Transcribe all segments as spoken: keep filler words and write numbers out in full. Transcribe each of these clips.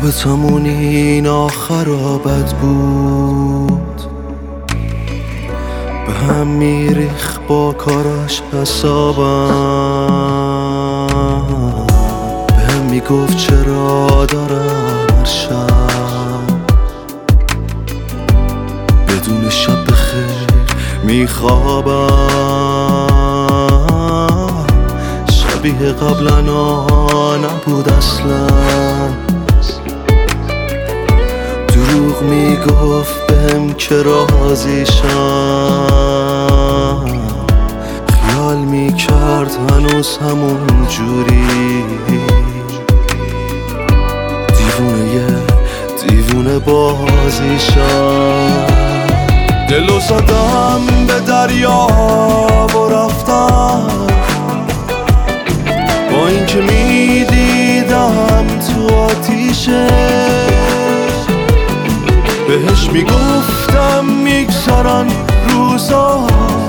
رابطمون این آخرا بد بود، به هم میریخ با کاراش حسابم، به هم میگفت چرا دارم هر شب بدون شب بخیر میخوابم. شبیه قبلا نبود اصلا، دروغ میگفت بهم که راضیشم، خیال میکرد هنوز همون جوری، دیوونه دیوونه بازیشم. دلو زدم به دریا و رفتم، با اینکه میدیدم تو آتیشه، بهش میگفتم میگذرن روزا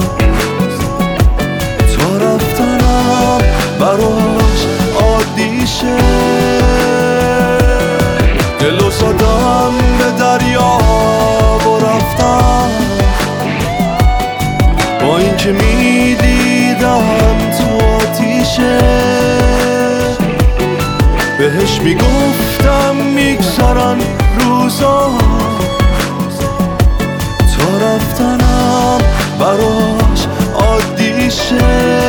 تا رفتنم براش عادیشه. دلو زدم به دریا و رفتم، با اینکه میدیدم تو آتیشه، بهش میگفتم میگذرن روزا تا رفتنم براش عادیشه.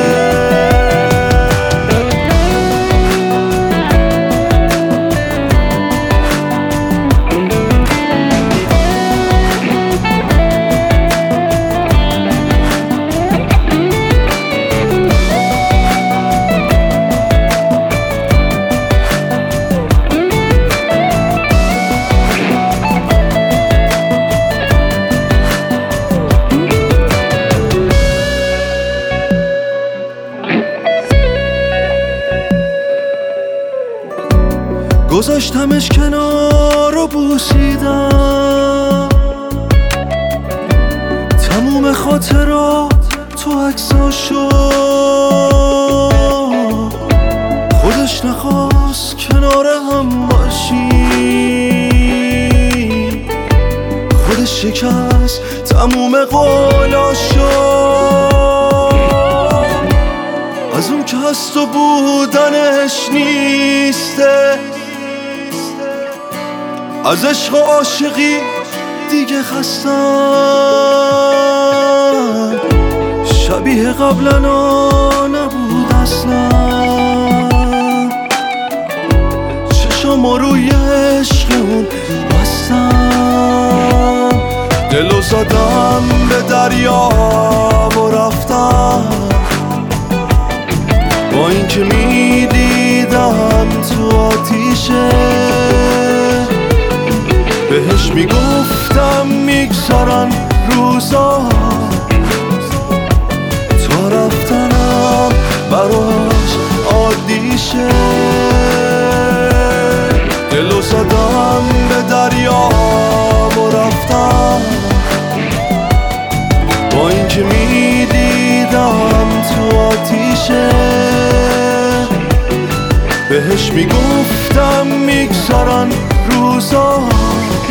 گذاشتمش کنار و بوسیدم تموم خاطرات تو عکساشو، خودش نخواست کنار هم باشی، خودش شکست تموم قولاشو، از اون که هست و بودنش نیسته، از عشق و عاشقی دیگه خستم، شبیه قبلا نبود اصلا، چشم روی عشق اون بستم. دلو زدم به دریا و رفتم، با اینکه میدیدم تو آتیشه، بهش میگفتم میگذرن روزا تا رفتنم براش عادیشه. دلو زدم به دریا و رفتم، با اینکه میدیدم تو آتیشه، بهش میگفتم میگذرن روزا